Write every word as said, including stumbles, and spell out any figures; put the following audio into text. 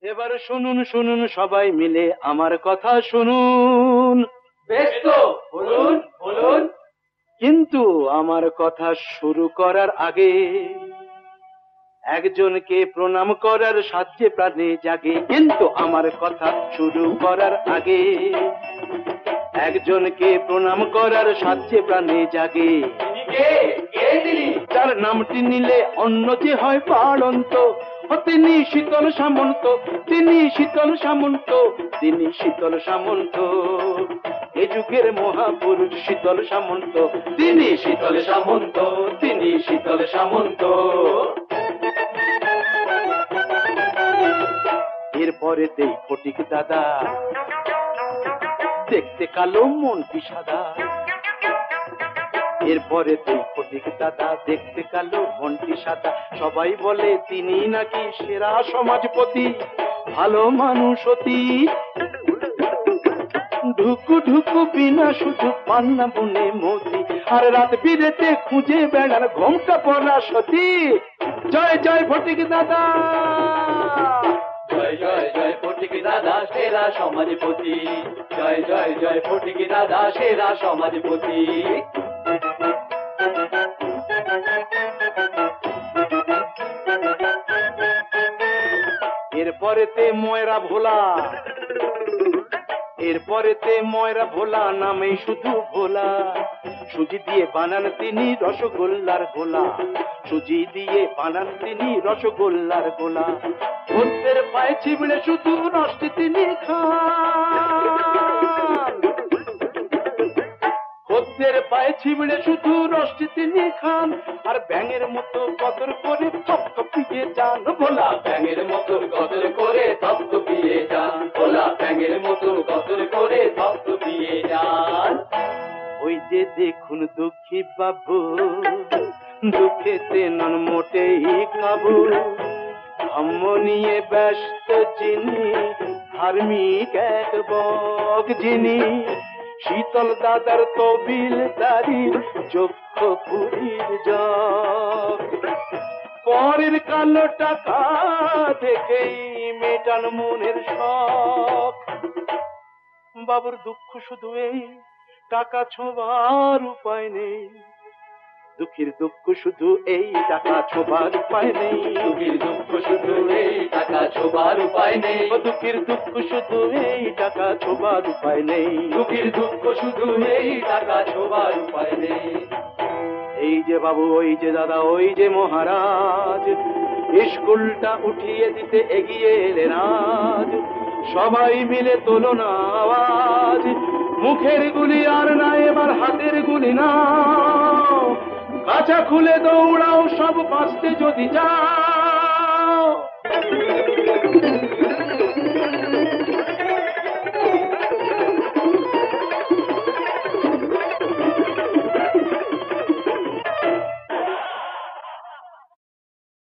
এবার শুনুন শুনুন সবাই মিলে আমার কথা শুনুন। বেশ তো, বলুন বলুন। কিন্তু আমার কথা শুরু করার আগে একজনকে প্রণাম করার সাহায্যে প্রাণে জাগে। কিন্তু আমার কথা শুরু করার আগে একজনকে প্রণাম করার সাহায্যে প্রাণে জাগে। তিনি কে? কে তিনি? তার নামটি নিলে অন্য যে হয় বাড়ন্ত। তিনি শীতল সামন্ত, তিনি শীতল সামন্ত, তিনি শীতল সামন্ত। এ যুগের মহাপুরুষ শীতল সামন্ত, তিনি শীতল সামন্ত, তিনি শীতল সামন্ত। এরপরে দেই ফটিক দাদা, দেখতে কালো মনটি সাদা। এরপরে দেই ফটিক দাদা, দেখতে কালো মনটি সাদা। সবাই বলে তিনি নাকি সেরা সমাজপতি, ভালো মানুষ অতি। ঢুকু ঢুকু বিনা শুধু পান্না বুনে মতি, আর রাত বিরেতে খুঁজে বেড়ার ঘোমটা পরা সতী। জয় জয় ফটিক দাদা, জয় জয় জয় ফটিক দাদা সেরা সমাজপতি। জয় জয় জয় ফটিক দাদা সেরা সমাজপতি। এরপরেতে ময়রা ভোলা, এরপরেতে ময়রা ভোলা, নামে শুধু ভোলা। সুজি দিয়ে বানান তিনি রসগোল্লার গোলা, সুজি দিয়ে বানান তিনি রসগোল্লার গোলা। খদ্দের পায়ে চিবড়ে শুধু নষ্ট তিনি খান, খদ্দের পায়ে চিবড়ে শুধু নষ্ট তিনি খান। আর ব্যাঙের মতো কদর করে থপথপিয়ে যান ভোলা, ব্যাঙের মতো কদর করে থপথপিয়ে যান ভোলা, ব্যাঙের মতো কদর করে থপথপিয়ে যান। ওই যে দেখুন দুঃখী বাবু, দুঃখেতে নন মোটেই কাবু। ধম্ম নিয়ে ব্যস্ত যিনি, ধার্মিক এক বক যিনি। শীতল দাদার তবিল দারির চক্ষ পুরীর জগ। পরের কালো টাকা দেখেই মেটান মনের শখ। বাবুর দুঃখ শুধু এই, টাকা ছোঁবার উপায় নেই। দুঃখীর দুঃখ শুধু এই, টাকা ছোঁবার উপায় নেই। দুঃখীর দুঃখ শুধু এই, টাকা ছোঁবার উপায় নেই। দুঃখীর দুঃখ শুধু এই, টাকা ছোঁবার উপায় নেই। দুঃখীর দুঃখ শুধু এই, টাকা ছোঁবার উপায় নেই। এই যে বাবু, ওই যে দাদা, ওই যে মহারাজ, স্কুলটা উঠিয়ে দিতে এগিয়ে এলেন আজ। সবাই মিলে তোলো না আওয়াজ, মুখের গুলি আর না এবার হাতের গুলি নাও। কাঁচা খুলে দৌড়াও সব বাঁচতে যদি চাও।